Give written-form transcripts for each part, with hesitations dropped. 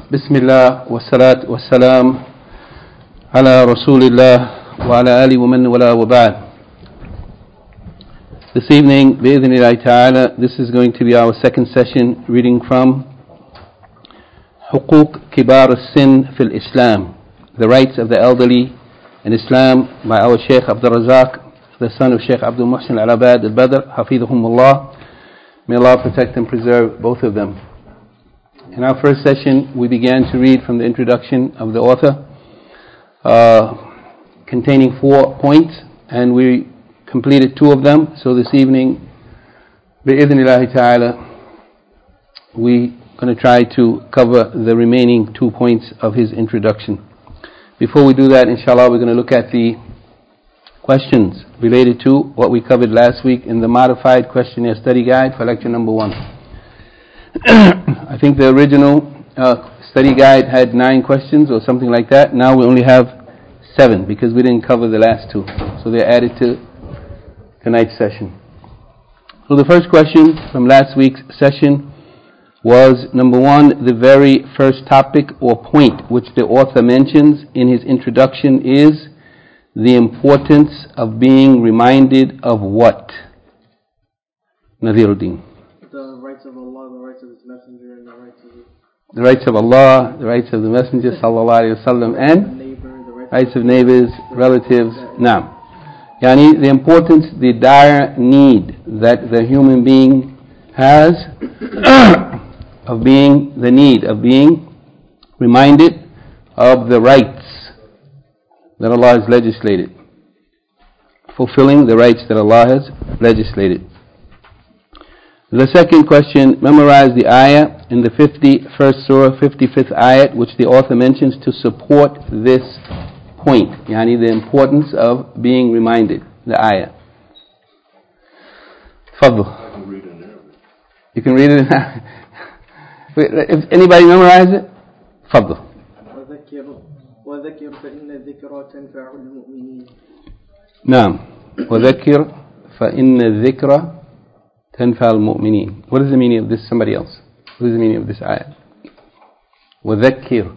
بسم الله والصلاة والسلام على رسول الله وعلى آله ومن والاه وبعد. This evening, بإذن ta'ala, this is going to be our second session reading from حقوق كبار السن في الإسلام, the rights of the elderly in Islam, by our Shaykh Abdul Razak, the son of Shaykh Abdul Muhsin Al-Abad Al-Badr, Hafidhahumullah. May Allah protect and preserve both of them. In our first session, we began to read from the introduction of the author, containing 4 points, and we completed 2 of them. So this evening, bi'idhnillahi ta'ala, we're going to try to cover the remaining 2 points of his introduction. Before we do that, inshallah, we're going to look at the questions related to what we covered last week in the modified questionnaire study guide for lecture number 1. I think the original study guide had 9 questions or something like that. Now we only have 7 because we didn't cover the last 2. So they're added to tonight's session. So the first question from last week's session was, number 1, the very first topic or point which the author mentions in his introduction is the importance of being reminded of what? Nadhiruddin. The rights of Allah, the rights of His Messenger, and the rights of the rights of Allah, the rights of the Messenger sallallahu alaihi wasallam, and the rights of neighbors, relatives. Now, yani the importance, the dire need that the human being has of being reminded of the rights that Allah has legislated, fulfilling the rights that Allah has legislated. The second question, memorize the ayah in the 51st surah, 55th ayat, which the author mentions to support this point, yani the importance of being reminded, the ayah. Fadl. I can read it in Arabic. You can read it in Arabic. If anybody memorize it, Fadl. وذكر فإن الذكرى تنفع المؤمنين. نعم. وذكر فإن الذكرى تنفع المؤمنين. What is the meaning of this? Somebody else. What is the meaning of this ayah? وذكر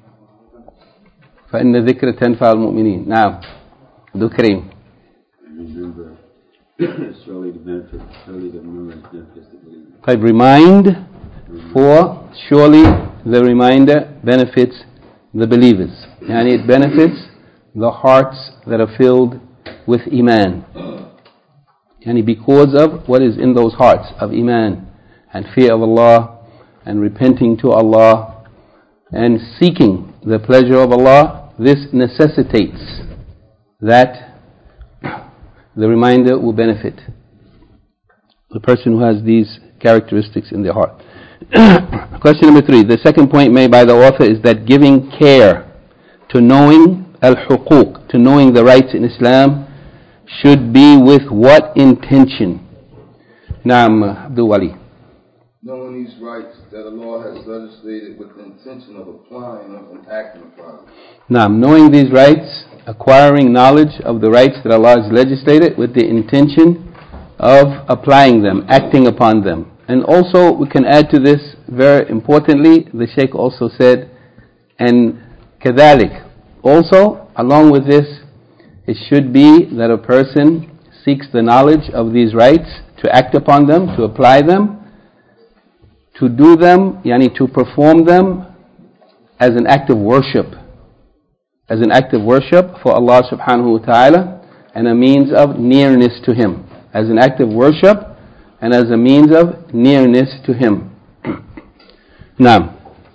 فإن الذكرى تنفع المؤمنين. نعم. عبد الكريم. Remember, surely the remembrance benefits the believer. Type remind, for surely the reminder benefits the believers. And it benefits the hearts that are filled with Iman. And because of what is in those hearts of Iman and fear of Allah and repenting to Allah and seeking the pleasure of Allah, this necessitates that the reminder will benefit the person who has these characteristics in their heart. Question number 3. The second point made by the author is that giving care to knowing al-huquq, to knowing the rights in Islam, should be with what intention? Naam, Abdul Wali. Knowing these rights that Allah has legislated with the intention of applying them and acting upon them. Naam, knowing these rights, acquiring knowledge of the rights that Allah has legislated with the intention of applying them, acting upon them. And also we can add to this, very importantly, the Shaykh also said, and كذلك, also along with this, it should be that a person seeks the knowledge of these rights, to act upon them, to apply them, to do them, yani to perform them as an act of worship. As an act of worship for Allah subhanahu wa ta'ala, and a means of nearness to Him. As an act of worship, and as a means of nearness to Him. Now,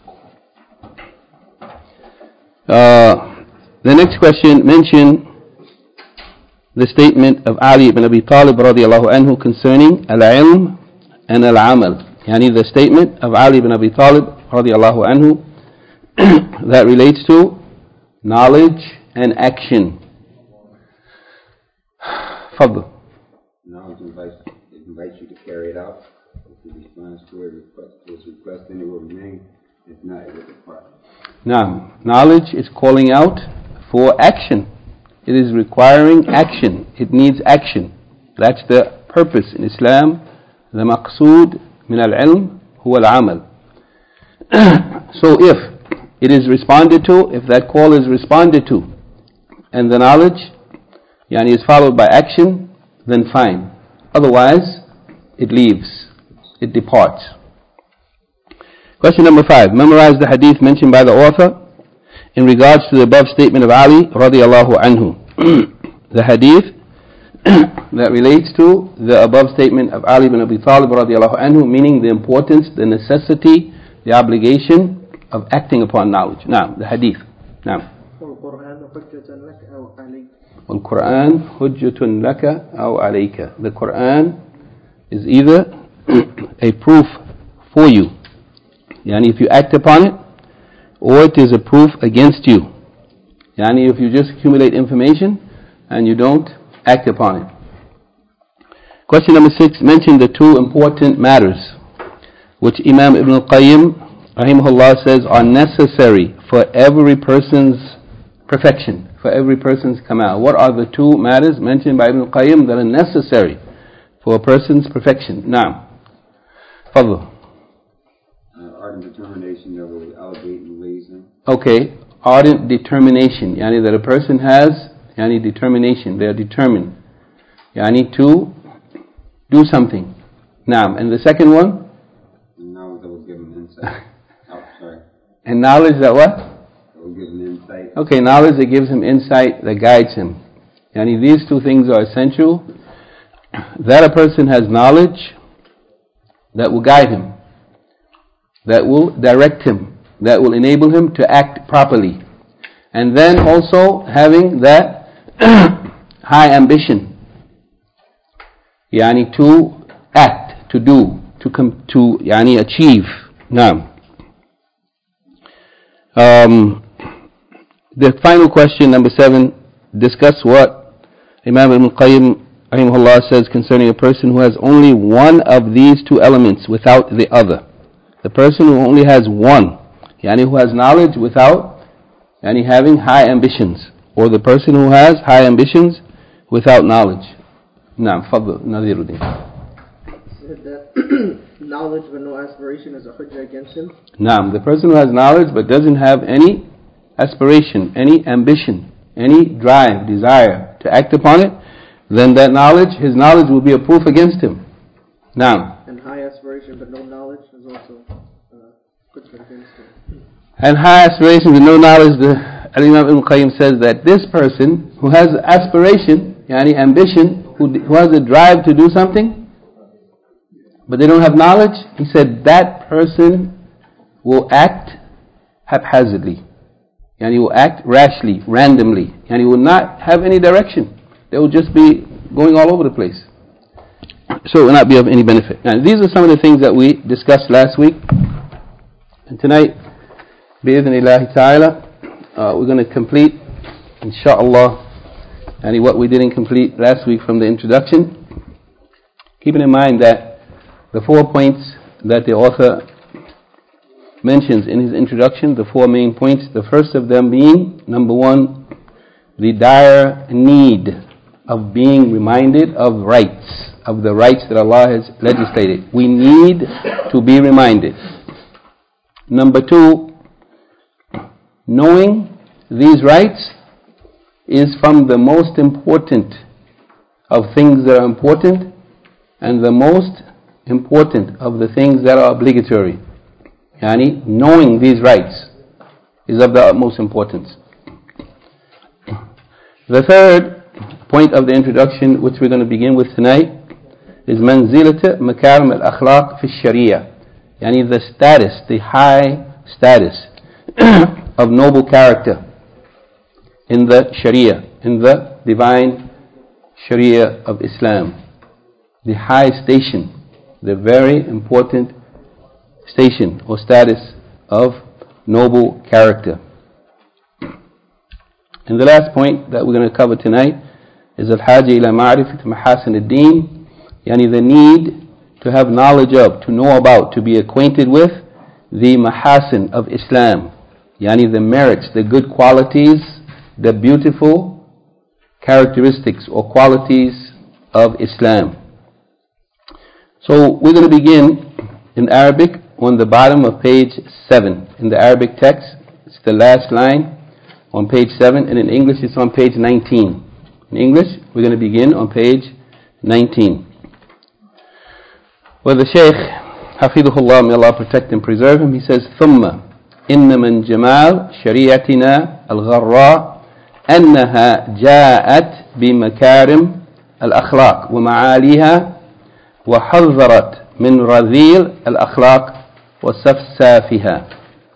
the next question mentioned the statement of Ali ibn Abi Talib radiallahu anhu concerning al-ilm and al-amal. Yani the statement of Ali ibn Abi Talib radiallahu anhu that relates to knowledge and action. Fadl. Knowledge invites you to carry it out. If he responds to his request, then it will remain. If not, it will depart. Now, knowledge is calling out for action. It is requiring action. It needs action. That's the purpose in Islam. The maqsood min al-ilm huwa al-amal. So if it is responded to, if that call is responded to, and the knowledge is followed by action, then fine. Otherwise, it leaves, it departs. Question number 5. Memorize the hadith mentioned by the author in regards to the above statement of Ali radiallahu anhu. The hadith that relates to the above statement of Ali ibn Abi Talib radiallahu anhu, meaning the importance, the necessity, the obligation of acting upon knowledge. Now, the hadith. Now. Al-Quran hujjatun laka aw alayka. The Quran is either a proof for you, if you act upon it, or it is a proof against you. If you just accumulate information and you don't act upon it. Question number 6. Mention the 2 important matters which Imam Ibn al-Qayyim rahimahullah says are necessary for every person's perfection, for every person's kamal. What are the 2 matters mentioned by Ibn al-Qayyim that are necessary for a person's perfection? Now, fadl. Ardent determination that will elevate and raise him. Okay, ardent determination, that a person has determination, they are determined to do something. Now, and the second one? Knowledge that will give him insight. And knowledge that what? That will give him insight. Okay, knowledge that gives him insight, that guides him. These 2 things are essential. That a person has knowledge that will guide him, that will direct him, that will enable him to act properly. And then also having that high ambition, to act, to do, to achieve. Now, the final question, number 7, discuss what Imam Ibn Qayyim rahimahullah says concerning a person who has only one of these 2 elements without the other. The person who only has one, who has knowledge without having high ambitions, or the person who has high ambitions without knowledge. Naam, fadl, Nadhiruddin. Said that knowledge but no aspiration is a hujjah against him. Naam, the person who has knowledge but doesn't have any aspiration, any ambition, any drive, desire to act upon it, then that knowledge, his knowledge will be a proof against him. Naam. And high aspiration but no knowledge is also hujjah against him. And high aspiration with no knowledge, the Imam Ibn Qayyim says that this person who has aspiration, ambition, who has a drive to do something, but they don't have knowledge, he said that person will act haphazardly. He will act rashly, randomly. He will not have any direction. They will just be going all over the place. So it will not be of any benefit. Now, these are some of the things that we discussed last week. And tonight, bi'idhnillahi ta'ala, we're going to complete, inshaAllah, what we didn't complete last week from the introduction. Keeping in mind that the 4 points that the author mentions in his introduction, the 4 main points, the first of them being, number 1, the dire need of being reminded of rights, of the rights that Allah has legislated. We need to be reminded. Number 2, knowing these rights is from the most important of things that are important, and the most important of the things that are obligatory. Knowing these rights is of the utmost importance. The third point of the introduction, which we're going to begin with tonight, is manzilat makarim al-akhlaq fi sharia. The status, the high status of noble character in the sharia, in the divine sharia of Islam. The high station, the very important station or status of noble character. And the last point that we're going to cover tonight is al-haja ila ma'rifat mahasin ad-din, the need to have knowledge of, to know about, to be acquainted with the mahasin of Islam, the merits, the good qualities, the beautiful characteristics or qualities of Islam. So we're going to begin in Arabic on the bottom of page 7 in the Arabic text. It's the last line on page 7, and in English it's on page 19. In English, we're going to begin on page 19. Where the Shaykh, Hafidhullah, may Allah protect and preserve him, he says, ثُمَّ إِنَّ مِنْ جَمَالِ شَرِيعَتِنَا الْغَرَّاءِ أنها جاءت بمكارم الأخلاق ومعاليها وحذرت من رذيل الأخلاق وسفسافها.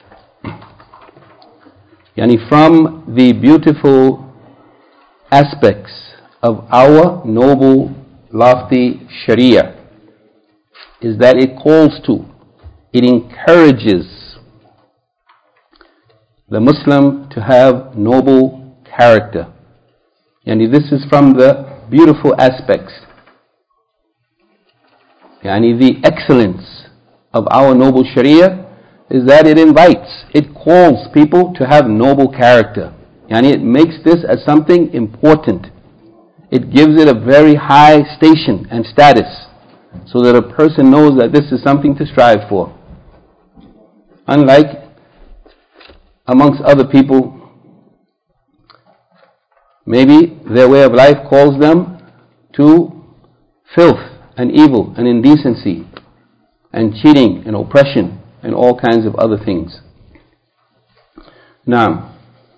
Yani from the beautiful aspects of our noble, lofty Sharia is that it calls to, it encourages the Muslim to have noble character. Yani this is from the beautiful aspects. Yani the excellence of our noble Sharia is that it invites, it calls people to have noble character. Yani it makes this as something important. It gives it a very high station and status so that a person knows that this is something to strive for. Unlike amongst other people, maybe their way of life calls them to filth and evil and indecency and cheating and oppression and all kinds of other things. Now,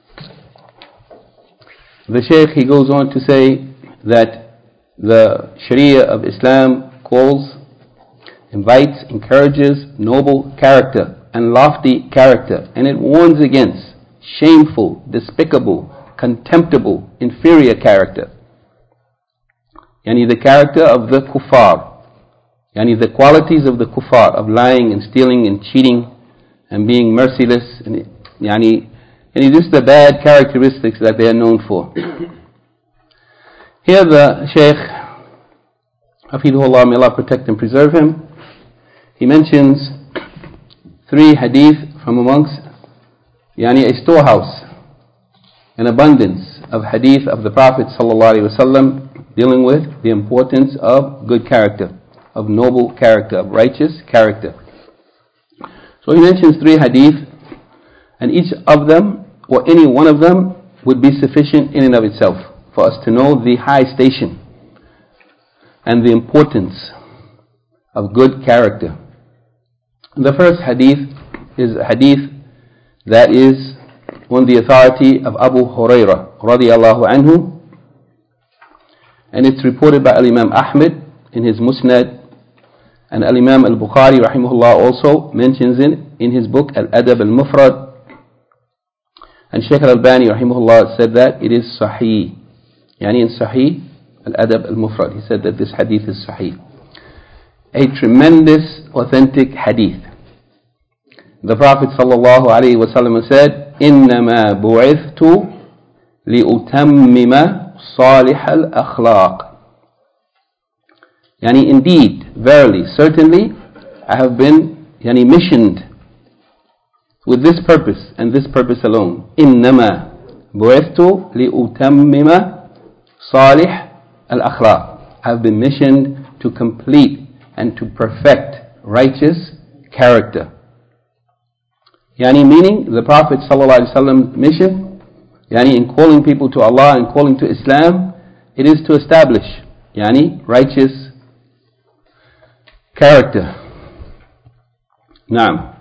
the Shaykh, he goes on to say that the Sharia of Islam calls, invites, encourages noble character and lofty character, and it warns against shameful, despicable, contemptible, inferior character. Yani the character of the kuffar. Yani the qualities of the kuffar, of lying and stealing and cheating and being merciless. And just the bad characteristics that they are known for. Here the Shaykh, Hafidhullah, may Allah protect and preserve him, he mentions 3 hadith from amongst a storehouse, an abundance of hadith of the Prophet ﷺ dealing with the importance of good character, of noble character, of righteous character. So he mentions 3 hadith, and each of them, or any one of them, would be sufficient in and of itself for us to know the high station and the importance of good character. The first hadith is a hadith that is on the authority of Abu Hurairah radiyallahu anhu, and it's reported by Al-Imam Ahmed in his Musnad, and Al-Imam Al-Bukhari rahimahullah also mentions it in his book Al-Adab Al-Mufrad, and Shaykh Al-Albani rahimahullah said that it is Sahih. Yani in Sahih Al-Adab Al-Mufrad, he said that this hadith is Sahih. A tremendous authentic hadith. The Prophet sallallahu alaihi wasallam said, إِنَّمَا بُعِثْتُ لِأُتَمِّمَ صَالِحَ الْأَخْلَاقِ. Yani indeed, verily, certainly, I have been missioned with this purpose and this purpose alone. إِنَّمَا بُعِثْتُ لِأُتَمِّمَ صَالِحَ الْأَخْلَاقِ. I have been missioned to complete and to perfect righteous character. Yani meaning the Prophet ﷺ mission, in calling people to Allah and calling to Islam, it is to establish righteous character. Now,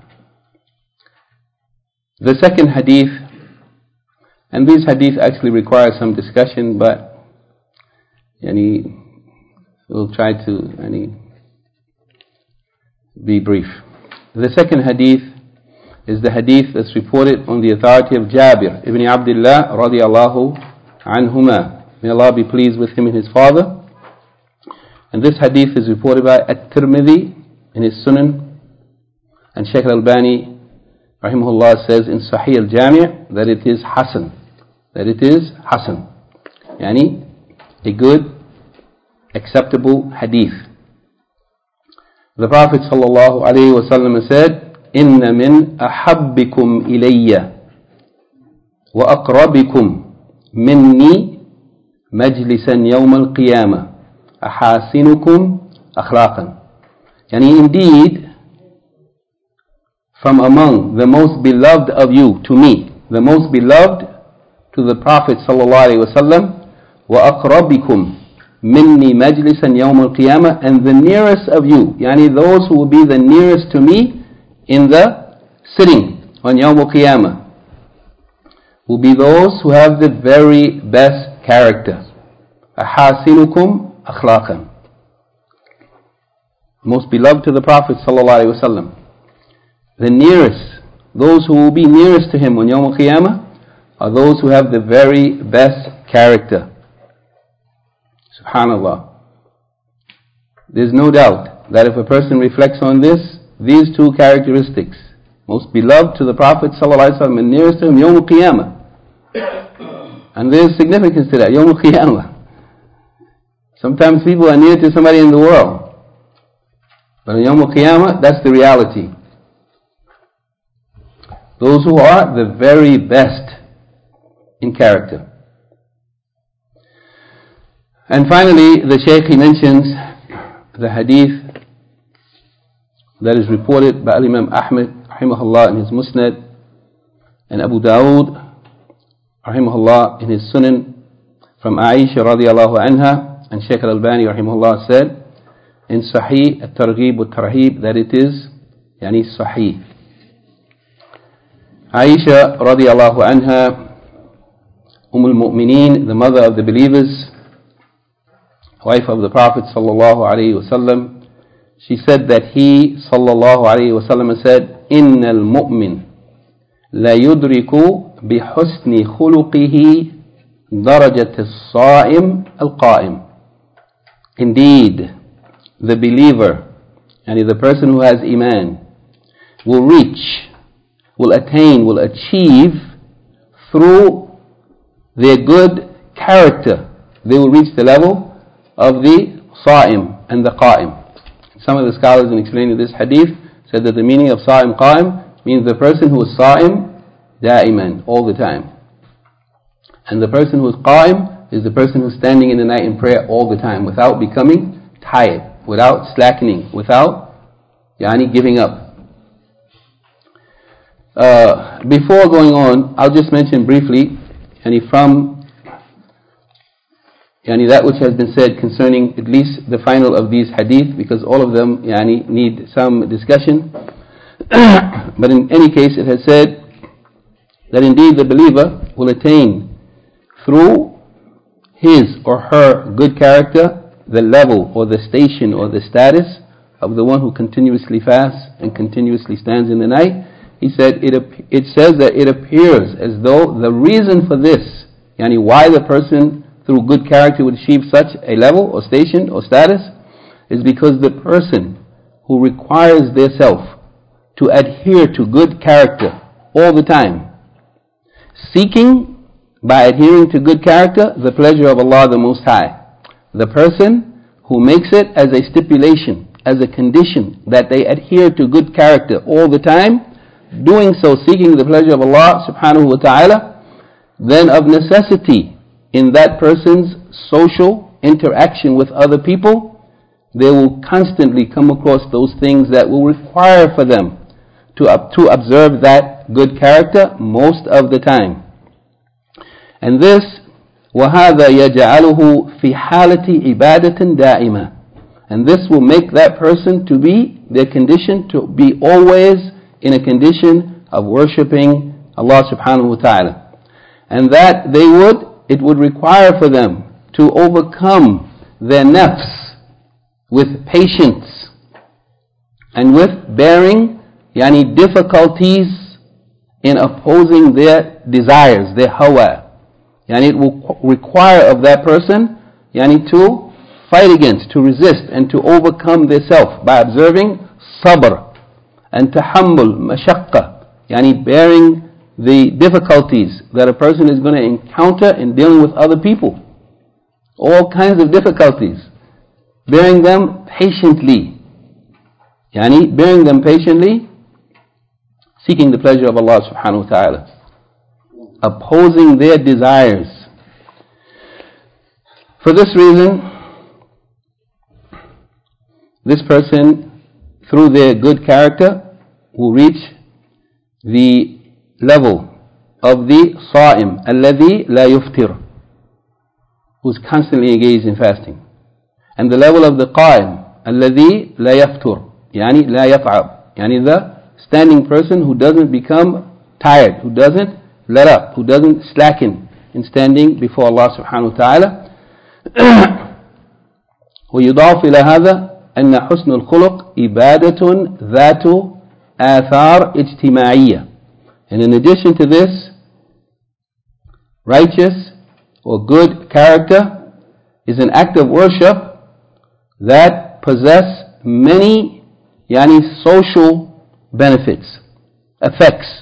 the second hadith, and these hadith actually require some discussion, but we'll try to be brief. The second hadith is the hadith that's reported on the authority of Jabir ibn Abdullah radiyallahu anhuma. May Allah be pleased with him and his father. And this hadith is reported by At-Tirmidhi in his Sunan, and Shaykh Al-Albani rahimahullah says in Sahih Al-Jami' that it is Hasan. That it is Hasan. Yani a good, acceptable hadith. The Prophet sallallahu alayhi wa sallam said, إِنَّ مِنْ أَحَبِّكُمْ إِلَيَّ وَأَقْرَبِكُمْ مِنِّي مَجْلِسًا يَوْمَ الْقِيَامَةِ أَحَاسِنُكُمْ أَخْلَاقًا. Yani indeed, from among the most beloved of you to me the most beloved to the Prophet ﷺ, وَأَقْرَبِكُمْ مِنِّي مَجْلِسًا يَوْمَ الْقِيَامَةِ, and the nearest of you, yani those who will be the nearest to me in the sitting on Yawm al-Qiyamah, will be those who have the very best character. أَحَاسِنُكُمْ أَخْلَاقًا, most beloved to the Prophet ﷺ. The nearest, those who will be nearest to him on Yawm al-Qiyamah, are those who have the very best character. Subhanallah. There's no doubt that if a person reflects on this, these two characteristics, most beloved to the Prophet ﷺ and nearest to him, Yawm al-Qiyamah. And there's significance to that, Yawm al-Qiyamah. Sometimes people are near to somebody in the world, but on Yawm al-Qiyamah, that's the reality. Those who are the very best in character. And finally, the Shaykh, he mentions the hadith that is reported by Imam Ahmad rahimahullah in his Musnad, and Abu Dawood rahimahullah in his Sunan, from Aisha radiallahu anha, and Shaykh al-Albani rahimahullah said in Sahih at-Targhib wa-Tarhib that it is yani Sahih. Aisha radiallahu anha, al-Mu'mineen, the mother of the believers, wife of the Prophet sallallahu alaihi wasallam, she said that he sallallahu alaihi wasallam said, إِنَّ الْمُؤْمِنَ لَا يُدْرِكُ بِحُسْنِ خُلُقِهِ دَرَجَةَ الصَّائِمِ الْقَائِمِ. Indeed, the believer, and the person who has iman, will reach, will attain, will achieve through their good character. They will reach the level of the Sa'im and the Qa'im. Some of the scholars in explaining this hadith said that the meaning of Sa'im Qa'im means the person who is Sa'im da'iman, all the time. And the person who is Qa'im is the person who is standing in the night in prayer all the time, without becoming tired, without slackening, without giving up. Before going on, I'll just mention briefly from that which has been said concerning at least the final of these hadith, because all of them need some discussion. But in any case, it has said that indeed the believer will attain through his or her good character the level or the station or the status of the one who continuously fasts and continuously stands in the night. He said it says that it appears as though the reason for this, why the person through good character would achieve such a level or station or status, is because the person who requires their self to adhere to good character all the time, seeking by adhering to good character the pleasure of Allah the Most High. The person who makes it as a stipulation, as a condition, that they adhere to good character all the time, doing so seeking the pleasure of Allah subhanahu wa ta'ala, then of necessity in that person's social interaction with other people, they will constantly come across those things that will require for them to observe that good character most of the time. And this, وَهَذَا يَجْعَلُهُ فِي حَالَةِ إِبَادَةٍ دَائِمَةٍ, and this will make that person to be, their condition to be always in a condition of worshipping Allah subhanahu wa ta'ala. And that it would require for them to overcome their nafs with patience and with bearing difficulties in opposing their desires, their hawa. It will require of that person to fight against, to resist and to overcome their self by observing sabr and tahammul, mashaqqa, bearing the difficulties that a person is going to encounter in dealing with other people. All kinds of difficulties. Bearing them patiently. Bearing them patiently, seeking the pleasure of Allah subhanahu wa ta'ala. Opposing their desires. For this reason, this person, through their good character, will reach the level of the صائم الذي لا يفطر, who's constantly engaged in fasting, and the level of the قائم الذي لا يفطر, يعني لا يتعب, يعني the standing person who doesn't become tired, who doesn't let up, who doesn't slacken in standing before Allah subhanahu wa ta'ala. ويضاف إلى هذا أن حسن الخلق إبادة ذات آثار اجتماعية. And in addition to this, righteous or good character is an act of worship that possess many social benefits, effects,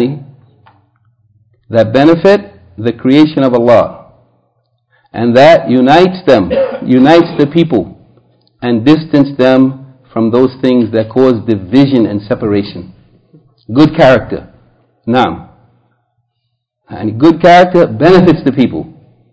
that benefit the creation of Allah, and that unites the people, and distance them from those things that cause division and separation. Good character. Naam. And good character benefits the people.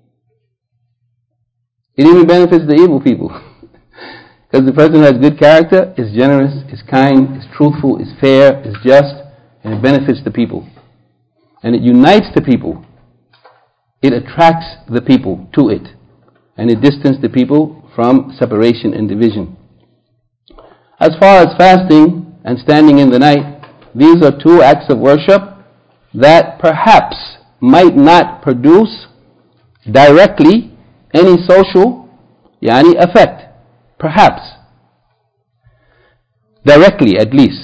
It even benefits the evil people. Because the person who has good character is generous, is kind, is truthful, is fair, is just, and it benefits the people. And it unites the people. It attracts the people to it, and it distances the people from separation and division. As far as fasting and standing in the night, these are two acts of worship that perhaps might not produce directly any social effect. Perhaps. Directly at least.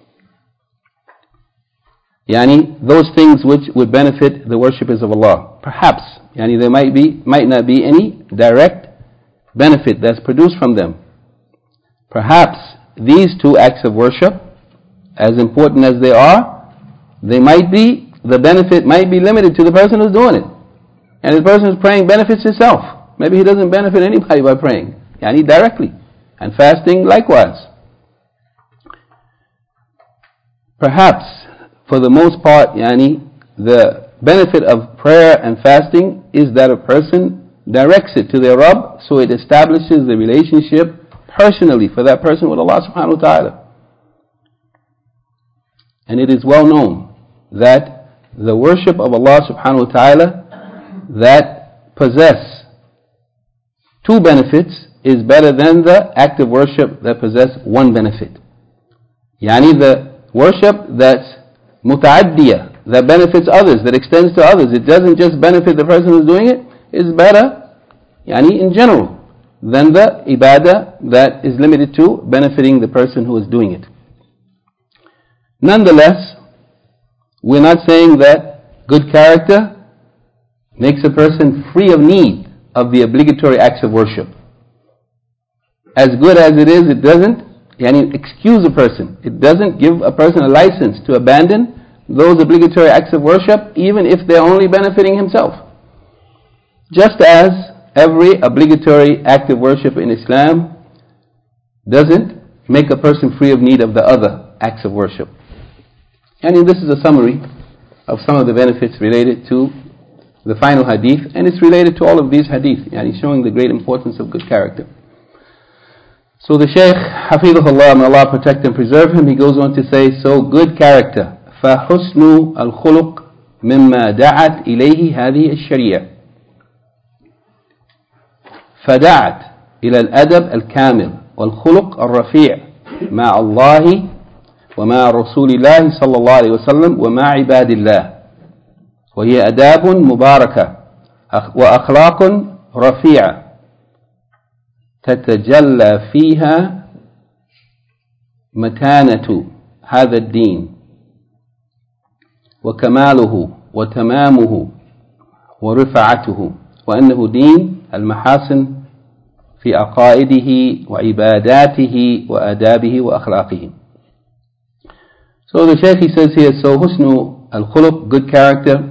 Those things which would benefit the worshippers of Allah. Perhaps. There might not be any direct benefit that's produced from them. Perhaps these two acts of worship, as important as they are, the benefit might be limited to the person who's doing it. And the person who's praying benefits himself. Maybe he doesn't benefit anybody by praying. Directly. And fasting likewise. Perhaps, for the most part, the benefit of prayer and fasting is that a person directs it to their Rabb, so it establishes the relationship personally for that person with Allah subhanahu wa ta'ala. And it is well known that the worship of Allah subhanahu wa ta'ala that possess two benefits is better than the act of worship that possess one benefit. The worship that's muta'addiyah, that benefits others, that extends to others, it doesn't just benefit the person who's doing it, is better, in general, than the ibadah that is limited to benefiting the person who is doing it. Nonetheless, we're not saying that good character makes a person free of need of the obligatory acts of worship. As good as it is, it doesn't excuse a person. It doesn't give a person a license to abandon those obligatory acts of worship, even if they're only benefiting himself. Just as every obligatory act of worship in Islam doesn't make a person free of need of the other acts of worship. This is a summary of some of the benefits related to the final hadith, and it's related to all of these hadith, showing the great importance of good character. So the Shaykh, Hafidhullah, may Allah protect and preserve him, he goes on to say, so good character, فَحُسْنُ الْخُلُقِ مِمَّا دَعَتْ إِلَيْهِ هَذِهِ الشَّرِيعَةِ فدعت إلى الأدب الكامل والخلق الرفيع مع الله ومع رسول الله صلى الله عليه وسلم ومع عباد الله، وهي آداب مباركة وأخلاق رفيعة تتجلى فيها متانة هذا الدين وكماله وتمامه ورفعته، وأنه دين المحاسن في عقائده وعباداته وآدابه وأخلاقه. So the Shaykh, he says here, so husnu al-khuluq, good character,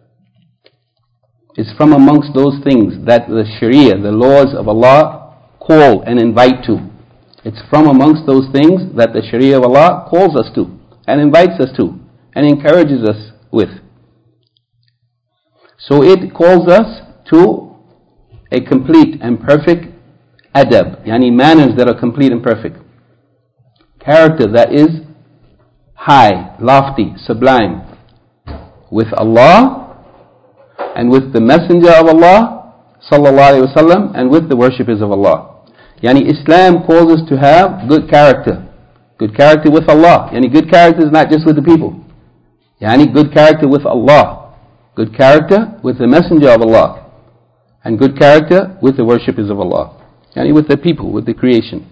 is from amongst those things that the Sharia, the laws of Allah, call and invite to. It's from amongst those things that the Sharia of Allah calls us to and invites us to and encourages us with. So it calls us to a complete and perfect adab, manners that are complete and perfect. Character that is high, lofty, sublime. with Allah and with the Messenger of Allah sallallahu alaihi wasallam and with the worshippers of Allah. Yani Islam calls us to have good character. Good character with Allah. Yani good character is not just with the people. Yani good character with Allah. Good character with the Messenger of Allah. And good character with the worshippers of Allah. Yani with the people, with the creation.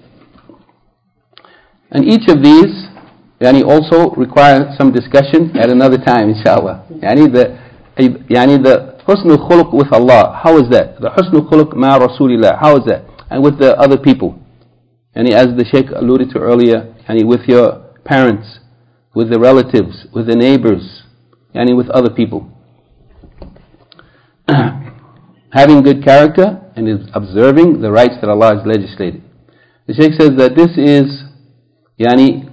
And each of these yani also require some discussion at another time, inshallah. Yani the husnul khuluq with Allah, how is that? The husnul khuluq ma Rasulillah, how is that? And with the other people. Yani as the Shaykh alluded to earlier, yani with your parents, with the relatives, with the neighbors, yani with other people. Having good character and is observing the rights that Allah has legislated. The Shaykh says that this is yani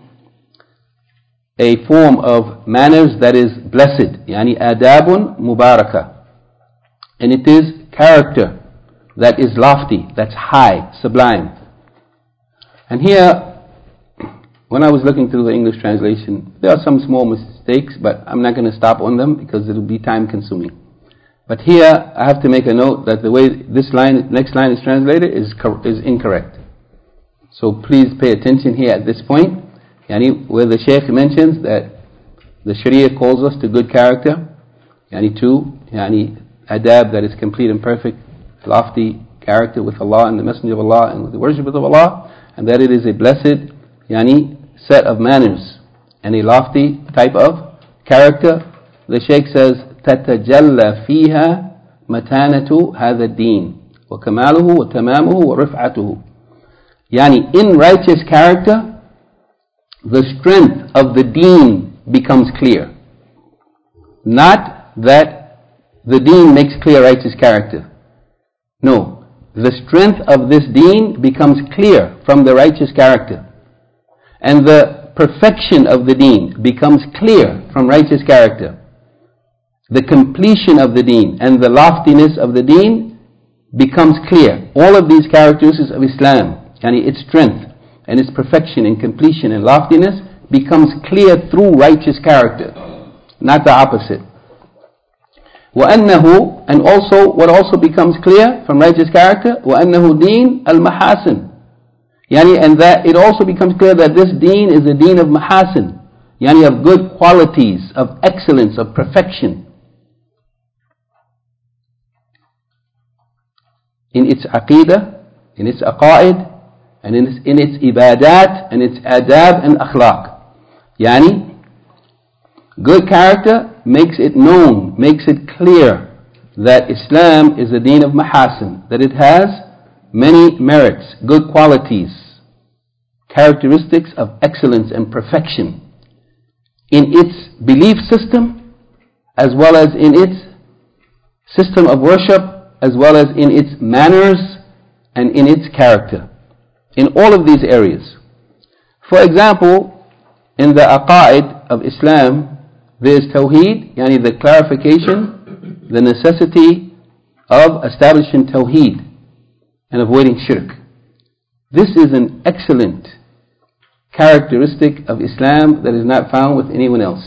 a form of manners that is blessed, yani adabun mubarakah, and it is character that is lofty, that's high, sublime. And here, when I was looking through the English translation, there are some small mistakes, but I'm not going to stop on them because it will be time consuming. But here, I have to make a note that the way this line, next line is translated is incorrect. So please pay attention here at this point. Yani where the Shaykh mentions that the Sharia calls us to good character, yani to adab that is complete and perfect, lofty character with Allah and the Messenger of Allah and with the worshippers of Allah, and that it is a blessed set of manners and a lofty type of character. The Shaykh says تتجلى فيها متانة هذا الدين وكماله وتمامه ورفعته. Yani in righteous character, the strength of the deen becomes clear. Not that the deen makes clear righteous character. No, the strength of this deen becomes clear from the righteous character. And the perfection of the deen becomes clear from righteous character. The completion of the deen and the loftiness of the deen becomes clear. All of these characteristics of Islam, yani its strength and its perfection and completion and loftiness, becomes clear through righteous character, not the opposite. وَأَنَّهُ, and also what also becomes clear from righteous character, وَأَنَّهُ دِينَ الْمَحَاسِنِ, yani, and that it also becomes clear that this deen is a deen of mahasin, yani of good qualities, of excellence, of perfection. In its aqeedah, in its aqaid, and in its ibadat, and its adab and akhlaq. Yani, good character makes it known, makes it clear that Islam is a deen of mahasin, that it has many merits, good qualities, characteristics of excellence and perfection in its belief system, as well as in its system of worship, as well as in its manners and in its character. In all of these areas. For example, in the aqaid of Islam, there is tawheed, yani the clarification, the necessity of establishing tawheed and avoiding shirk. This is an excellent characteristic of Islam that is not found with anyone else.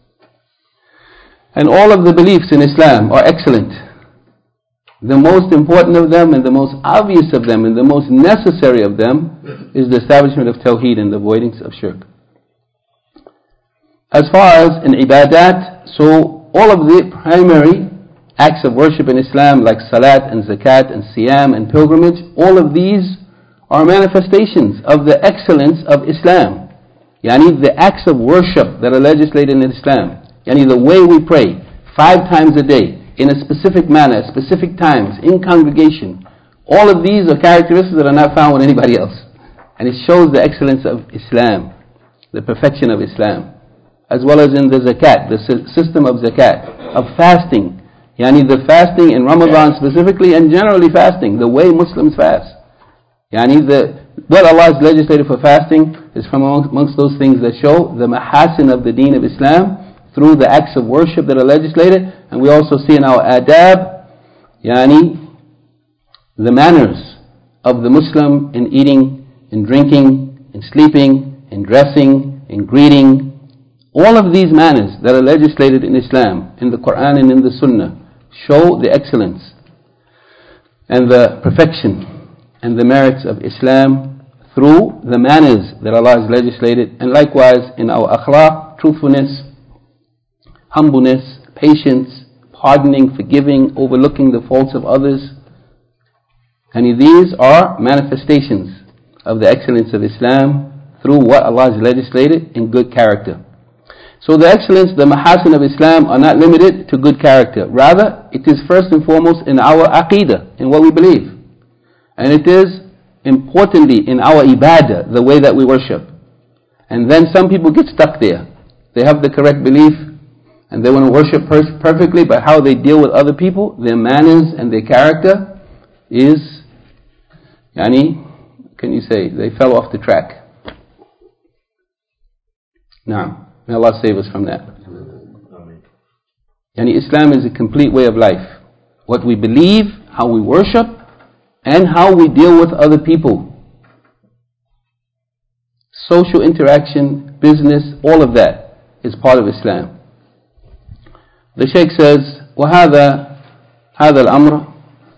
And all of the beliefs in Islam are excellent. The most important of them and the most obvious of them and the most necessary of them is the establishment of tawheed and the avoidance of shirk. As far as in ibadat, so all of the primary acts of worship in Islam like salat and zakat and siyam and pilgrimage, all of these are manifestations of the excellence of Islam. Yani the acts of worship that are legislated in Islam. Yani the way we pray 5 times a day, in a specific manner, specific times, in congregation. All of these are characteristics that are not found with anybody else. And it shows the excellence of Islam, the perfection of Islam. As well as in the zakat, the system of zakat, of fasting. Yani the fasting in Ramadan specifically, and generally fasting, the way Muslims fast. Yani what Allah has legislated for fasting is from amongst those things that show the mahasin of the deen of Islam, through the acts of worship that are legislated. And we also see in our adab, yani the manners of the Muslim in eating, in drinking, in sleeping, in dressing, in greeting. All of these manners that are legislated in Islam, in the Quran and in the Sunnah, show the excellence and the perfection and the merits of Islam through the manners that Allah has legislated, and likewise in our akhlaq, truthfulness, humbleness, patience, pardoning, forgiving, overlooking the faults of others. And these are manifestations of the excellence of Islam through what Allah has legislated in good character. So the excellence, the mahasin of Islam are not limited to good character. Rather, it is first and foremost in our aqeedah, in what we believe. And it is importantly in our ibadah, the way that we worship. And then some people get stuck there. They have the correct belief and they want to worship perfectly, but how they deal with other people, their manners and their character is, can you say, they fell off the track. Now, may Allah save us from that. Islam is a complete way of life. What we believe, how we worship, and how we deal with other people. Social interaction, business, all of that is part of Islam. The Shaykh says, وهذا الأمر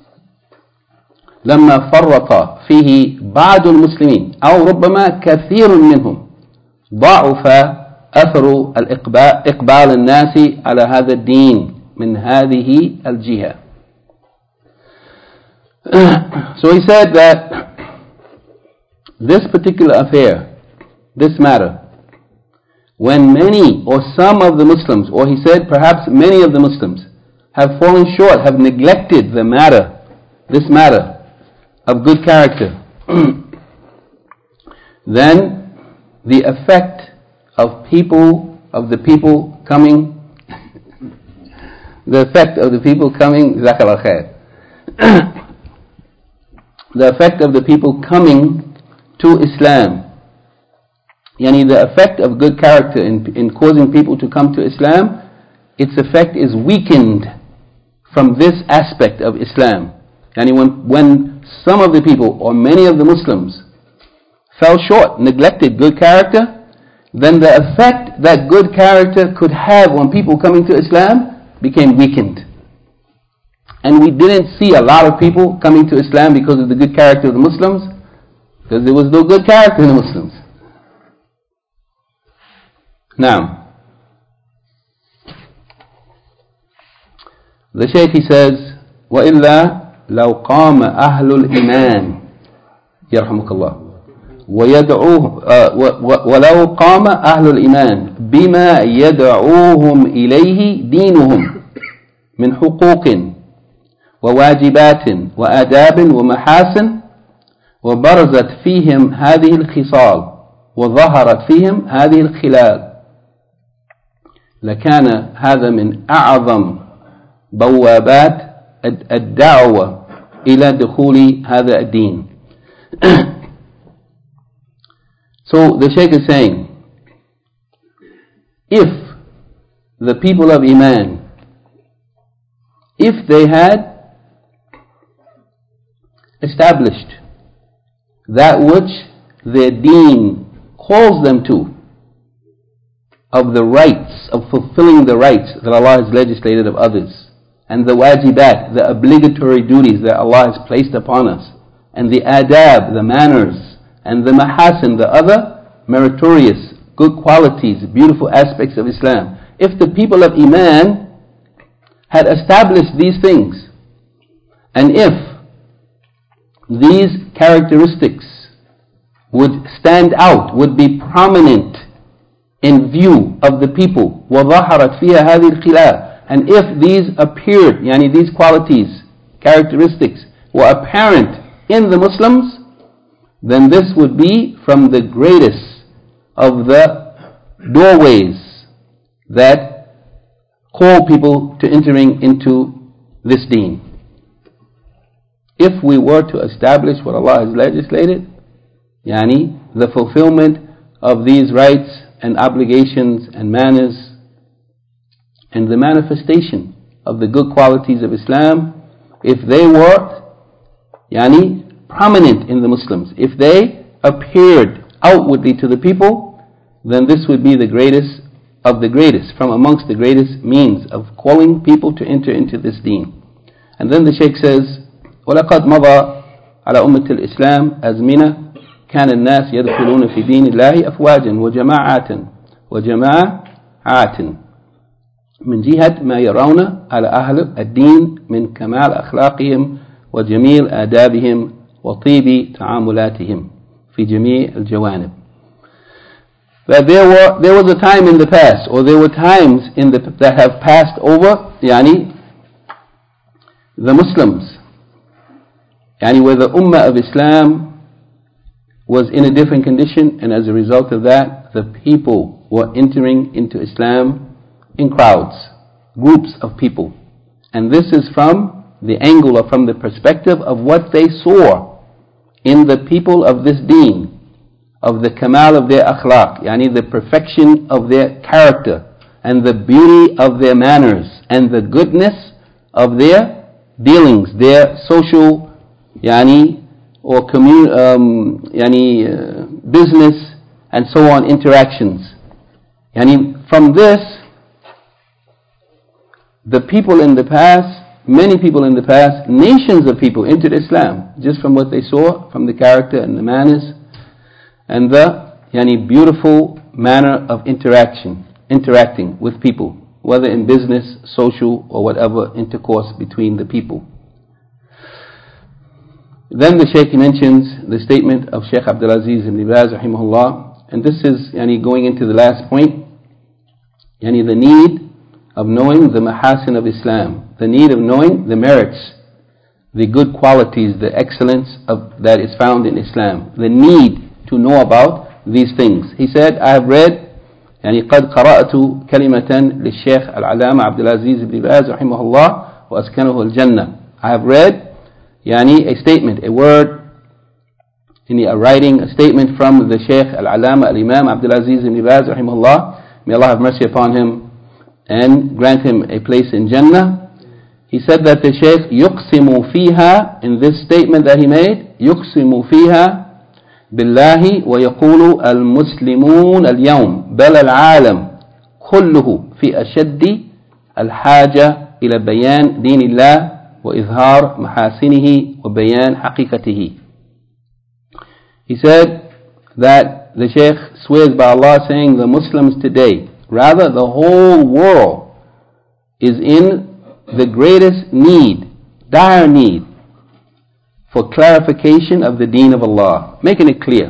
لما فرط فيه بعض المسلمين أو ربما كثير منهم ضعف أثر إقبال الناس على هذا الدين من هذه الجهة. So he said that this particular affair, this matter, when many or some of the Muslims, or he said perhaps many of the Muslims, have fallen short, have neglected the matter, this matter of good character, then the effect of the people coming, Jazakallah khair. The effect of the people coming to Islam, the effect of good character in causing people to come to Islam, its effect is weakened from this aspect of Islam. When some of the people or many of the Muslims fell short, neglected good character, then the effect that good character could have on people coming to Islam became weakened. And we didn't see a lot of people coming to Islam because of the good character of the Muslims, because there was no good character in the Muslims. Now, the Shaykh, he says, وَإِلَّا لَوْ قَامَ أَهْلُ الْإِيمَانِ يَرْحَمُكَ اللَّهُ ولو قام أهل الإيمان بما يدعوهم إليه دينهم من حقوق وواجبات وآداب ومحاسن، وبرزت فيهم هذه الخصال وظهرت فيهم هذه الخلال، لكان هذا من أعظم بوابات الدعوة إلى دخول هذا الدين. So the Shaykh is saying, if the people of Iman, if they had established that which their deen calls them to, of the rights, of fulfilling the rights that Allah has legislated of others, and the wajibat, the obligatory duties that Allah has placed upon us, and the adab, the manners, and the mahasin, the other meritorious, good qualities, beautiful aspects of Islam. If the people of Iman had established these things, and if these characteristics would stand out, would be prominent in view of the people, وَظَهَرَتْ فِيهَا هَذِهِ الْخِلَافِ, and if these appeared, these qualities, characteristics, were apparent in the Muslims, then this would be from the greatest of the doorways that call people to entering into this deen. If we were to establish what Allah has legislated, the fulfillment of these rights and obligations and manners, and the manifestation of the good qualities of Islam, if they were prominent in the Muslims, if they appeared outwardly to the people, then this would be the greatest of the greatest, from amongst the greatest means of calling people to enter into this deen. And then the Shaykh says, وَلَقَدْ مَضَى على أمة الإسلام أزمنة كان الناس يدخلون في دين الله أفواجا وجماعات من جهة ما يرون على أهل الدين من كمال أخلاقهم وجميل آدابهم وطيب تعاملاتهم في جميع الجوانب. That there was a time in the past, or there were times that have passed over, yani the Muslims, yani where the Ummah of Islam was in a different condition, and as a result of that, the people were entering into Islam in crowds, groups of people. And this is from the angle, or from the perspective of what they saw in the people of this deen, of the kamal of their akhlaq, yani the perfection of their character, and the beauty of their manners, and the goodness of their dealings, their social, yani, or business, and so on, interactions. Yani from this, the people in the past, many people in the past, nations of people entered Islam, just from what they saw, from the character and the manners, and the beautiful manner of interacting with people, whether in business, social, or whatever intercourse between the people. Then the Shaykh mentions the statement of Shaykh Abdul Aziz ibn Baz rahimahullah, and this is going into the last point, the need of knowing the mahasin of Islam, the need of knowing the merits, the good qualities, the excellence that is found in Islam, the need to know about these things. He said, I have read, قد قرأت كلمة للشيخ العلامة عبد العزيز بن باز رحمه الله وأسكنه الجنة. I have read, a statement, a word, a writing, a statement from the Shaykh al-Alama al-Imam Abdul Aziz ibn Baz rahimahullah. May Allah have mercy upon him and grant him a place in Jannah. He said that the Shaykh يقسم فيها, in this statement that he made, يقسم فيها بالله ويقول المسلمون اليوم بل العالم كله في أشد الحاجة إلى بيان دين الله وإظهار محاسنه وبيان حقيقته. He said that the Shaykh swears by Allah, saying the Muslims today, rather the whole world, is in the greatest need, dire need, for clarification of the deen of Allah, making it clear.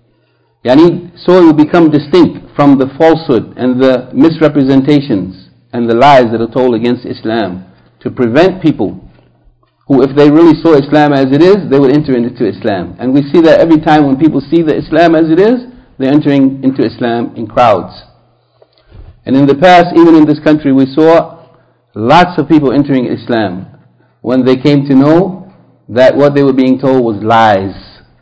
So it will become distinct from the falsehood and the misrepresentations and the lies that are told against Islam, to prevent people who, if they really saw Islam as it is, they would enter into Islam. And we see that every time when people see the Islam as it is, they're entering into Islam in crowds. And in the past, even in this country, we saw lots of people entering Islam when they came to know that what they were being told was lies.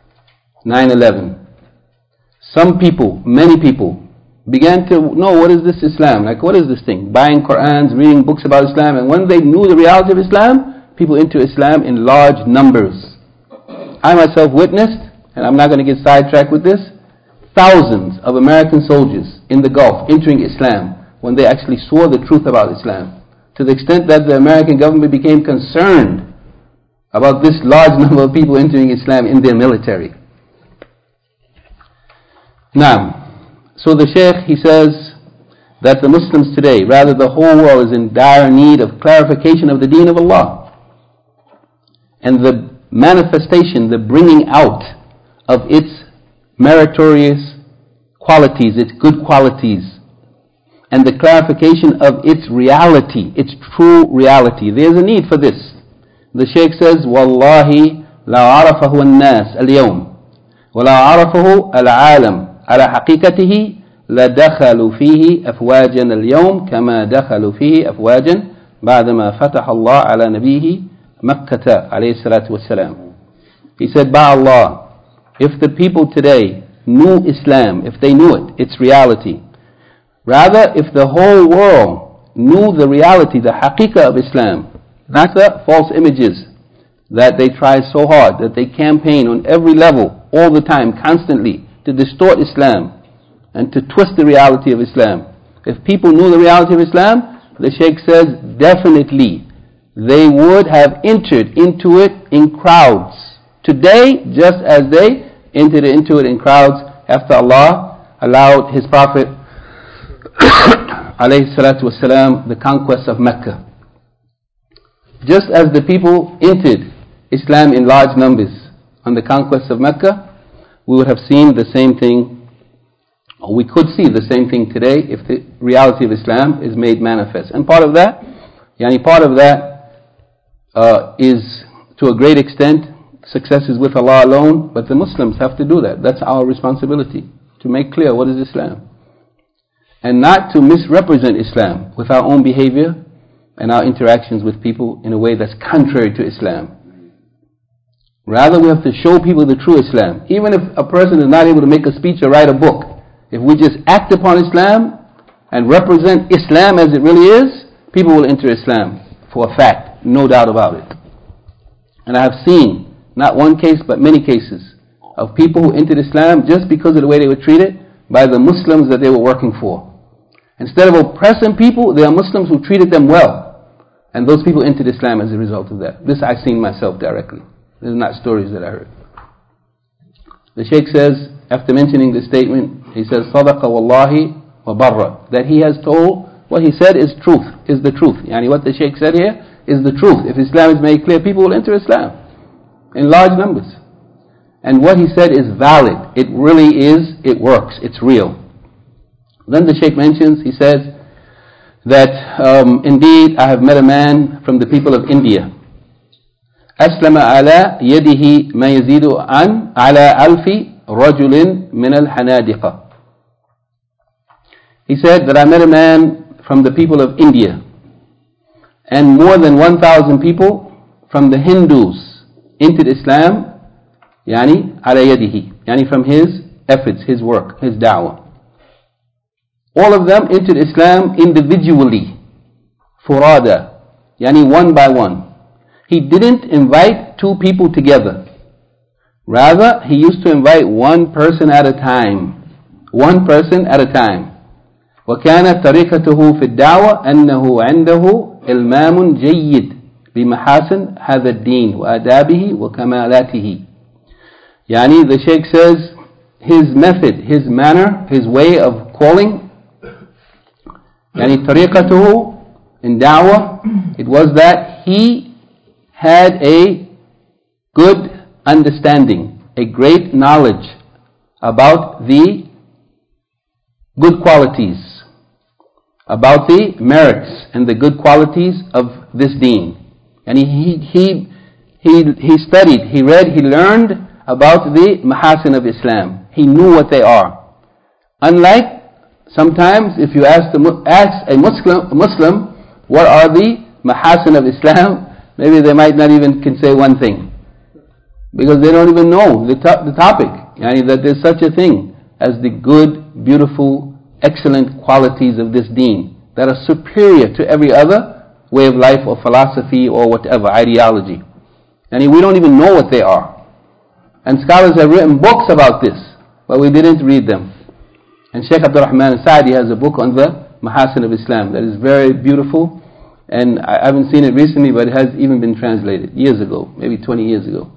9/11. Some people, many people, began to know, what is this Islam? Like, what is this thing? Buying Qur'ans, reading books about Islam. And when they knew the reality of Islam, people enter Islam in large numbers. I myself witnessed, and I'm not going to get sidetracked with this, thousands of American soldiers in the Gulf entering Islam when they actually saw the truth about Islam. To the extent that the American government became concerned about this large number of people entering Islam in their military. Now, so the Shaykh, he says that the Muslims today, rather the whole world, is in dire need of clarification of the deen of Allah, and the manifestation, the bringing out of its meritorious qualities, its good qualities, and the clarification of its reality, its true reality. There's a need for this. The Shaykh says, والله لو عرفه الناس اليوم ولو عرفه العالم على حقيقته لدخلوا فيه أفواجا اليوم كما دخلوا فيه أفواجا بعدما فتح الله على نبيه مكة عليه الصلاة والسلام. He said, by Allah, if the people today knew Islam, if they knew it, its reality, rather if the whole world knew the reality, the haqiqah of Islam, not the false images that they try so hard, that they campaign on every level, all the time, constantly, to distort Islam and to twist the reality of Islam. if people knew the reality of Islam, the Shaykh says definitely they would have entered into it in crowds. Today, just as they entered into it in crowds after Allah allowed His Prophet alayhi salatu wasalam the conquest of Mecca. Just as the people entered Islam in large numbers on the conquest of Mecca, we would have seen the same thing, or we could see the same thing today if the reality of Islam is made manifest. And part of that is to a great extent success is with Allah alone, but the Muslims have to do that. That's our responsibility, to make clear what is Islam. And not to misrepresent Islam with our own behavior and our interactions with people in a way that's contrary to Islam. Rather, we have to show people the true Islam. Even if a person is not able to make a speech or write a book, if we just act upon Islam and represent Islam as it really is, people will enter Islam for a fact, no doubt about it. And I have seen, not one case but many cases, of people who entered Islam just because of the way they were treated by the Muslims that they were working for. Instead of oppressing people, there are Muslims who treated them well. And those people entered Islam as a result of that. This I've seen myself directly. These are not stories that I heard. The Shaykh says, after mentioning this statement, he says, صَدَقَ وَاللَّهِ وَبَرَّ, that he has told, what he said is truth, is the truth. Yani what the Shaykh said here is the truth. If Islam is made clear, people will enter Islam in large numbers. And what he said is valid. It really is, it works, it's real. Then the Shaykh mentions, he says, that indeed I have met a man from the people of India. أسلم على يده ما يزيد عن على ألف رجل من الحنادقة. He said that I met a man from the people of India, and more than 1,000 people from the Hindus entered Islam, يعني على يده, يعني from his efforts, his work, his da'wah. All of them entered Islam individually, furada, yani one by one. He didn't invite two people together. Rather, he used to invite one person at a time. One person at a time. وكانت طريقته في الدعوة أنه عنده إلمام جيد بمحاسن هذا الدين وآدابه وكمالاته. Yani the Shaykh says his method, his manner, his way of calling, يعني طريقته in da'wah, it was that he had a good understanding, a great knowledge about the good qualities, about the merits and the good qualities of this deen. And he studied, he read, he learned about the mahasin of Islam. He knew what they are. Unlike sometimes if you ask a Muslim what are the mahasin of Islam, maybe they might not even can say one thing, because they don't even know the topic, yani that there's such a thing as the good, beautiful, excellent qualities of this deen that are superior to every other way of life or philosophy or whatever, ideology. And we don't even know what they are. And scholars have written books about this, but we didn't read them. And Shaykh Abdul Rahman Al-Sa'di has a book on the Mahasin of Islam that is very beautiful. And I haven't seen it recently, but it has even been translated years ago, maybe 20 years ago.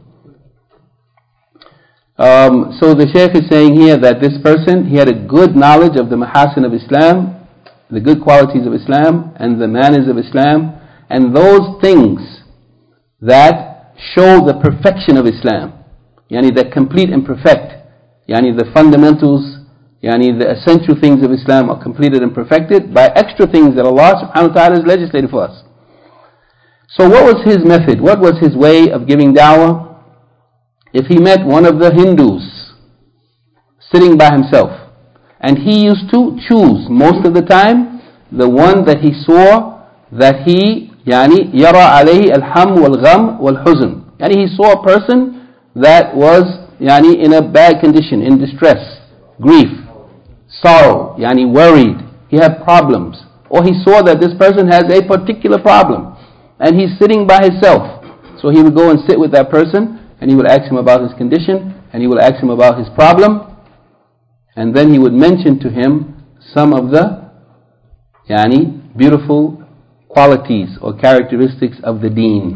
So the Shaykh is saying here that this person, he had a good knowledge of the mahasin of Islam, the good qualities of Islam, and the manners of Islam, and those things that show the perfection of Islam, yani that complete and perfect, yani the fundamentals, yani the essential things of Islam are completed and perfected by extra things that Allah subhanahu wa ta'ala has legislated for us. So what was his method? What was his way of giving da'wah? If he met one of the Hindus sitting by himself, and he used to choose most of the time the one that he saw that he yani yara alayhi alham wal gham wal huzn, yani he saw a person that was yani in a bad condition, in distress, grief, sorrow, yani worried, he had problems, or he saw that this person has a particular problem and he's sitting by himself. So he would go and sit with that person and he would ask him about his condition and he would ask him about his problem, and then he would mention to him some of the Yani beautiful qualities or characteristics of the deen.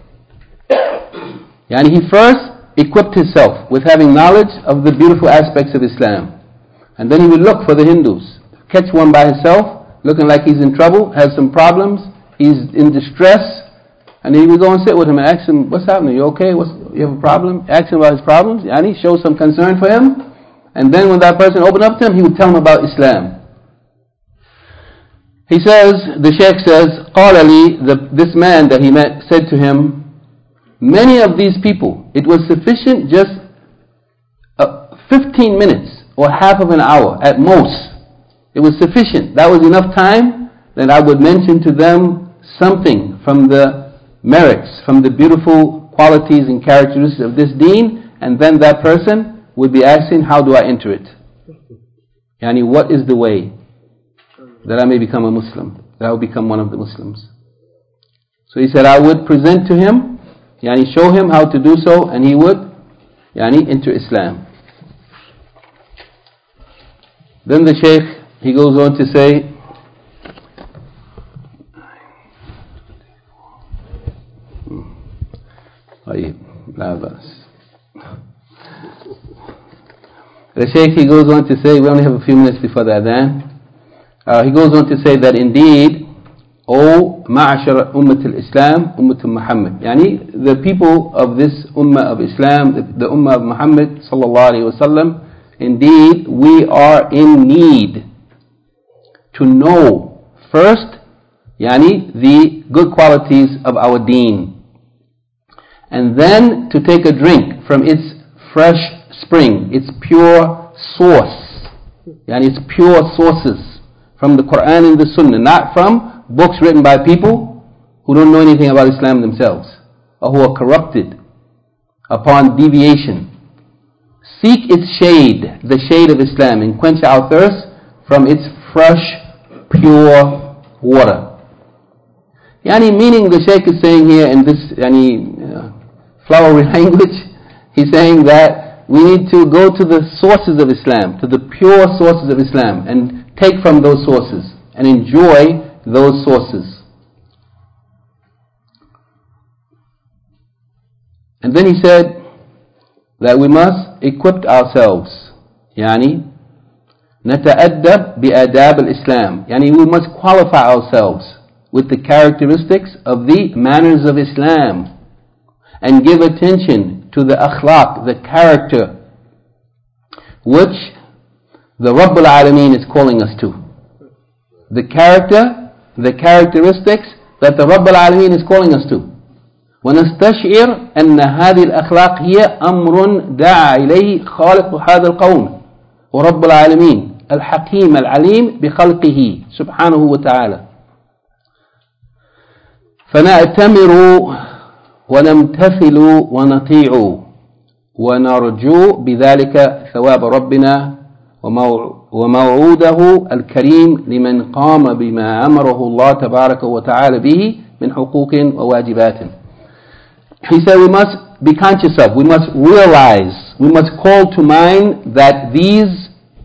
Yani he first equipped himself with having knowledge of the beautiful aspects of Islam. And then he would look for the Hindus. Catch one by himself, looking like he's in trouble, has some problems, he's in distress, and he would go and sit with him and ask him, what's happening? You okay? You have a problem? Ask him about his problems, yani show some concern for him. And then when that person opened up to him, he would tell him about Islam. He says, the Shaykh says, قال لي, this man that he met said to him, many of these people, it was sufficient just 15 minutes or half of an hour at most. It was sufficient. That was enough time that I would mention to them something from the merits, from the beautiful qualities and characteristics of this deen, and then that person would be asking, how do I enter it? Yani, what is the way that I may become a Muslim, that I will become one of the Muslims? So he said, I would present to him, yani show him how to do so, and he would yani enter Islam. Then the Shaykh, he goes on to say, the Shaykh, he goes on to say, we only have a few minutes before the adhan. He goes on to say that indeed, O Ma'ashar Ummat al-Islam, Ummat Muhammad, yani the people of this Ummah of Islam, the Ummah of Muhammad sallallahu alayhi wa sallam, indeed we are in need to know first, yani the good qualities of our deen, and then to take a drink from its fresh spring, its pure source, yani its pure sources from the Quran and the Sunnah, not from books written by people who don't know anything about Islam themselves, or who are corrupted upon deviation. Seek its shade, the shade of Islam, and quench our thirst from its fresh, pure water. Yani, meaning the Shaykh is saying here in this flowery language, he's saying that we need to go to the sources of Islam, to the pure sources of Islam, and take from those sources and enjoy those sources. And then he said that we must equip ourselves, yani نتأدب بآداب الإسلام, yani we must qualify ourselves with the characteristics of the manners of Islam, and give attention to the akhlaq, the character which the Rabbul Alameen is calling us to. The character, the characteristics that the Rabbul Alameen is calling us to. ونستشعر أن هذه الأخلاق هي أمر دعا إليه خالق هذا القوم ورب العالمين الحكيم العليم بخلقه سبحانه وتعالى. فنأتمر ونمتثل ونطيع ونرجو بذلك ثواب ربنا وموعوده الكريم لمن قام بما أمره الله تبارك وتعالى به من حقوق وواجبات. He said we must be conscious of, we must realize, we must call to mind that these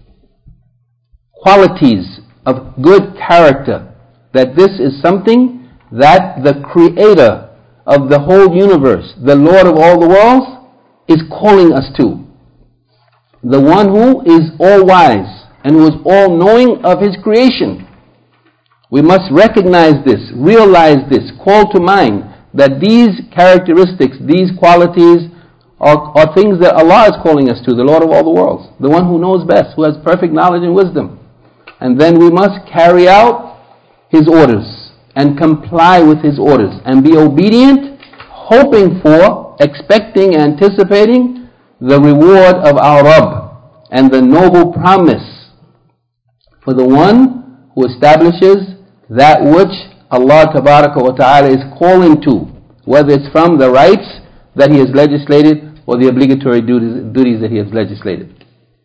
qualities of good character, that this is something that the Creator of the whole universe, the Lord of all the worlds, is calling us to. The one who is all-wise and who is all-knowing of His creation. We must recognize this, realize this, call to mind that these characteristics, these qualities are things that Allah is calling us to, the Lord of all the worlds, the one who knows best, who has perfect knowledge and wisdom. And then we must carry out His orders and comply with His orders and be obedient, hoping for, expecting, anticipating the reward of our Rabb and the noble promise for the one who establishes that which Allah Tabaraka wa Ta'ala is calling to, whether it's from the rights that He has legislated or the obligatory duties that He has legislated.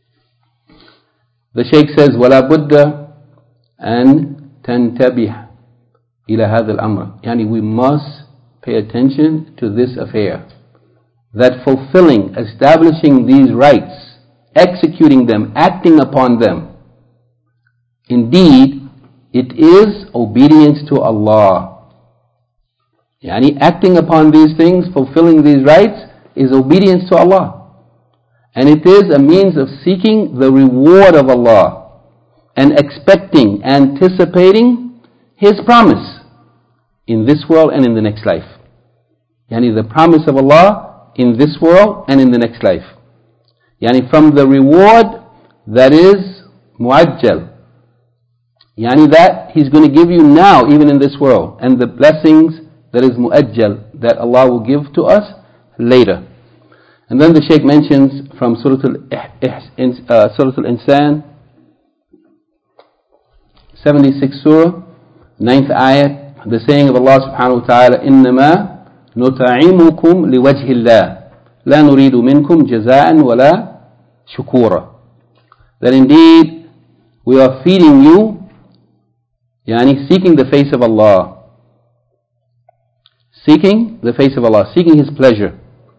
The Shaykh says, وَلَا بُدَّ أَن تَنْتَبِهَ إِلَى هَذَا الْأَمْرِ, yani we must pay attention to this affair, that fulfilling, establishing these rights, executing them, acting upon them, indeed it is obedience to Allah. Yani acting upon these things, fulfilling these rights, is obedience to Allah. And it is a means of seeking the reward of Allah and expecting, anticipating His promise in this world and in the next life. Yani the promise of Allah in this world and in the next life. Yani from the reward that is muajjal. Yani that He's going to give you now, even in this world. And the blessings that is muajjal, that Allah will give to us later. And then the Shaykh mentions from Surah Al-Insan, 76 Surah, 9th ayat, the saying of Allah subhanahu wa ta'ala, إِنَّمَا نُطَعِمُكُمْ لِوَجْهِ اللَّهِ لَا نُرِيدُ مِنْكُمْ جَزَاءً وَلَا شُكُورًا. That indeed we are feeding you, yani seeking the face of Allah. Seeking the face of Allah, seeking His pleasure.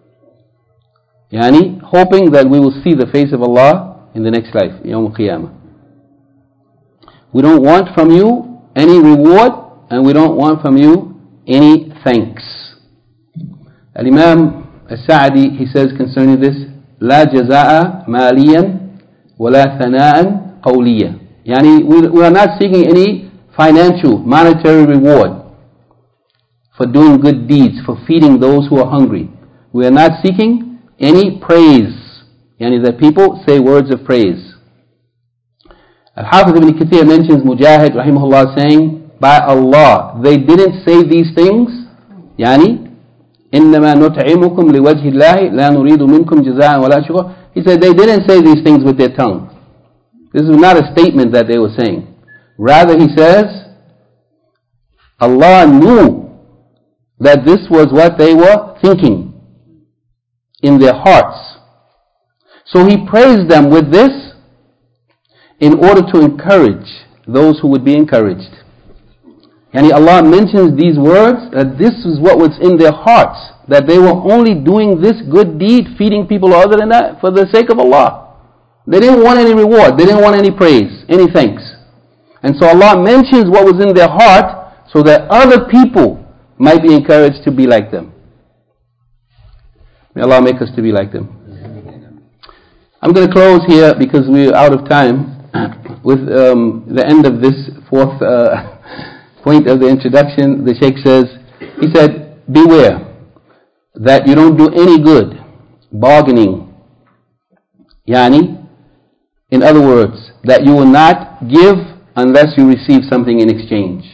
Yani hoping that we will see the face of Allah in the next life, Yawm al-Qiyamah. We don't want from you any reward, and we don't want from you any thanks. Al-Imam Al-Sa'di, he says concerning this, لا جزاء ماليا ولا ثناء قوليا. Yani we are not seeking any financial, monetary reward for doing good deeds, for feeding those who are hungry. We are not seeking any praise, yani that people say words of praise. Al-Hafiz ibn Kathir mentions Mujahid rahimahullah saying, by Allah, they didn't say these things, yani إِنَّمَا نُطْعِمُكُمْ لِوَجْهِ اللَّهِ لَا نُرِيدُ مِنْكُمْ جَزَاءً وَلَا شُكُورًا. He said they didn't say these things with their tongue. This is not a statement that they were saying. Rather, he says, Allah knew that this was what they were thinking in their hearts. So He praised them with this in order to encourage those who would be encouraged. Yani Allah mentions these words, that this is what was in their hearts, that they were only doing this good deed, feeding people other than that, for the sake of Allah. They didn't want any reward, they didn't want any praise, any thanks. And so Allah mentions what was in their heart, so that other people might be encouraged to be like them. May Allah make us to be like them. I'm going to close here because we're out of time with the end of this fourth point of the introduction. The Shaykh says, he said, beware that you don't do any good bargaining. Yani, in other words, that you will not give unless you receive something in exchange.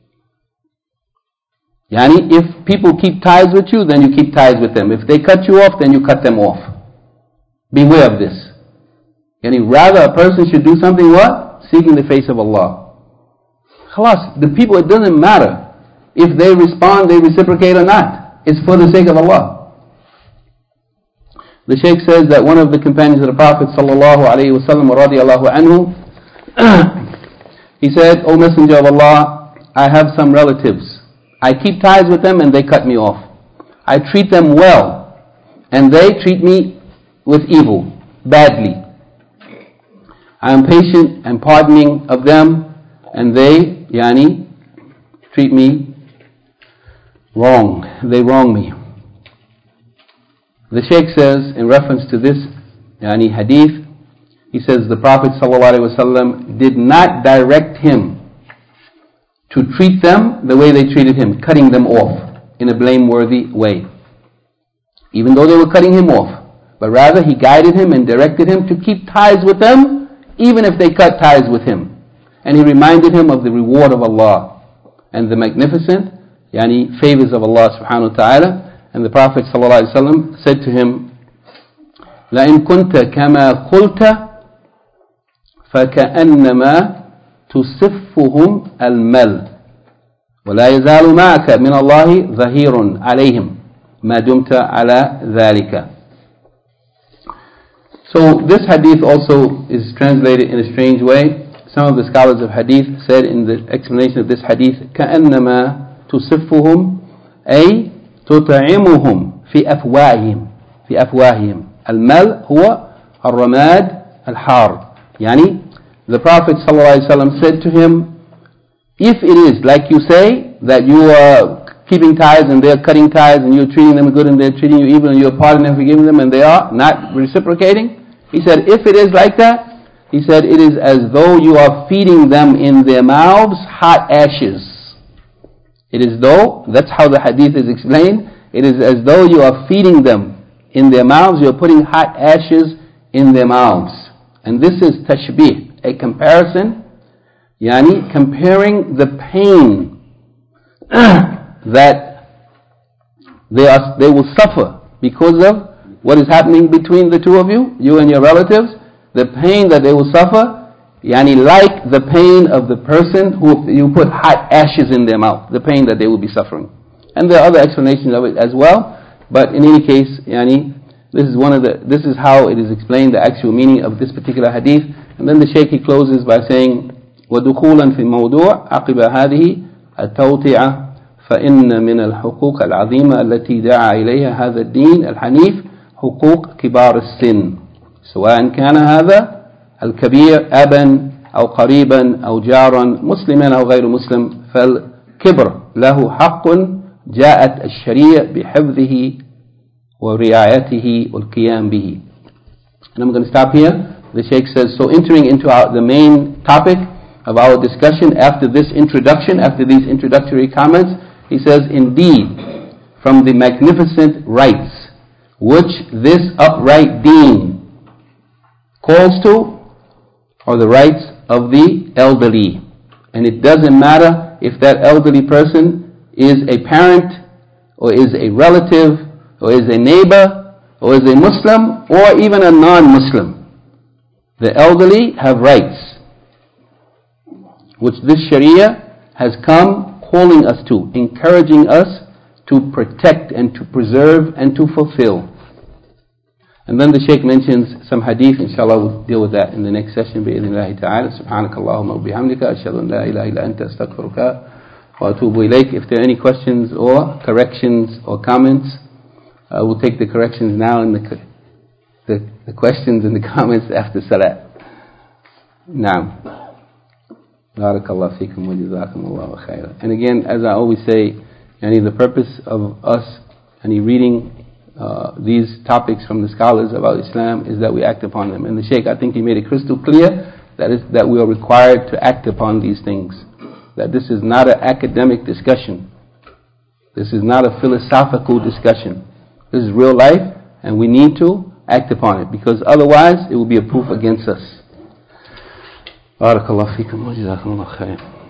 Yani, if people keep ties with you, then you keep ties with them. If they cut you off, then you cut them off. Beware of this. Yani, rather a person should do something what? Seeking the face of Allah. Khalas, the people, it doesn't matter if they respond, they reciprocate or not. It's for the sake of Allah. The Shaykh says that one of the companions of the Prophet sallallahu alaihi wasallam radiyallahu anhu, he said, O Messenger of Allah, I have some relatives. I keep ties with them and they cut me off. I treat them well and they treat me with evil, badly. I am patient and pardoning of them and they, yani, treat me wrong. They wrong me. The Shaykh says, in reference to this yani, hadith, he says the Prophet ﷺ did not direct him to treat them the way they treated him, cutting them off in a blameworthy way. Even though they were cutting him off. But rather he guided him and directed him to keep ties with them, even if they cut ties with him. And he reminded him of the reward of Allah and the magnificent yani, favors of Allah subhanahu wa ta'ala. And the Prophet ﷺ said to him, لَإِن كُنْتَ كَمَا قُلْتَ فَكَأَنَّمَا تُصِفُّهُمْ الْمَلْ وَلَا يَزَالُ مَعَكَ مِنَ اللَّهِ ظَهِيرٌ عَلَيْهِمْ مَا دُمْتَ عَلَى ذَلِكَ. So this hadith also is translated in a strange way. Some of the scholars of hadith said in the explanation of this hadith, كَأَنَّمَا تُصِفُّهُمْ أي تطعمهم في أفواههم المل هو الرماد الحار. يعني the Prophet ﷺ said to him, if it is like you say, that you are keeping ties and they're cutting ties and you're treating them good and they're treating you evil and you're pardoning and forgiving them and they are not reciprocating, he said, if it is like that, he said, it is as though you are feeding them in their mouths hot ashes. It is though, that's how the hadith is explained, it is as though you are feeding them in their mouths, you're putting hot ashes in their mouths. And this is tashbih, a comparison, comparing the pain that they will suffer because of what is happening between the two of you, you and your relatives, the pain that they will suffer, like the pain of the person who you put hot ashes in their mouth, the pain that they will be suffering. And there are other explanations of it as well, but in any case, this is how it is explained, the actual meaning of this particular hadith. And then the Shaykh, he closes by saying, وَدُخُولًا فِي الْمَوْضُوعِ عَقِبَ هَذِهِ التَّوْطِعَةِ فإن من الحقوق العظيمة التي دعا إليها هذا الدين الحنيف حقوق كبار السن، سواء كان هذا الكبير أبا أو قريبا أو جارا مسلما أو غير مسلم، فالكبر له حق جاءت الشريعة بحفظه ورعايته والقيام به. And I'm going to stop here. The Shaykh says, so entering into the main topic of our discussion after this introduction, after these introductory comments, he says, indeed, from the magnificent rights which this upright deen calls to are the rights of the elderly. And it doesn't matter if that elderly person is a parent, or is a relative, or is a neighbor, or is a Muslim, or even a non-Muslim. The elderly have rights, which this Sharia has come calling us to, encouraging us to protect and to preserve and to fulfill. And then the Shaykh mentions some hadith. Inshallah, we'll deal with that in the next session. Bi-idhnillahi ta'ala. Subhanakallahumma wa bihamdika. Ashhadu an la ilaha illa anta astaghfiruka wa atubu ilayk. If there are any questions or corrections or comments, we'll take the corrections now and the questions and the comments after salat. Now. Barakallahu feekum wa jazakumullahu khairan. And again, as I always say, the purpose of us reading these topics from the scholars about Islam is that we act upon them. And the Shaykh, I think he made it crystal clear that we are required to act upon these things. That this is not an academic discussion. This is not a philosophical discussion. This is real life, and we need to act upon it, because otherwise it will be a proof against us. بارك الله فيكم وجزاكم الله خير.